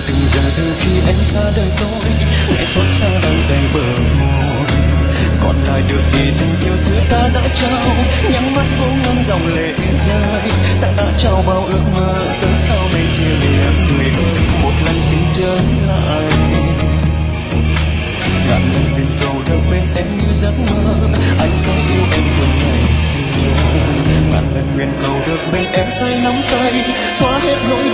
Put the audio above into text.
từng giờ từ khi anh xa đời tôi, ngày xót xa đang cay bờ môi. Còn lại được gì tình yêu thứ ta đã trao, nhắm mắt vô ngân dòng lệ rơi. Ta đã trao bao ước mơ, cớ sao nay chia lìa người ơi. Một lần xin trở lại, ngàn lần tình cầu được bên em như giấc mơ. Anh sẽ yêu em từ ngày xưa, ngàn lần nguyện cầu được bên em tay nắm tay, xóa hết nỗi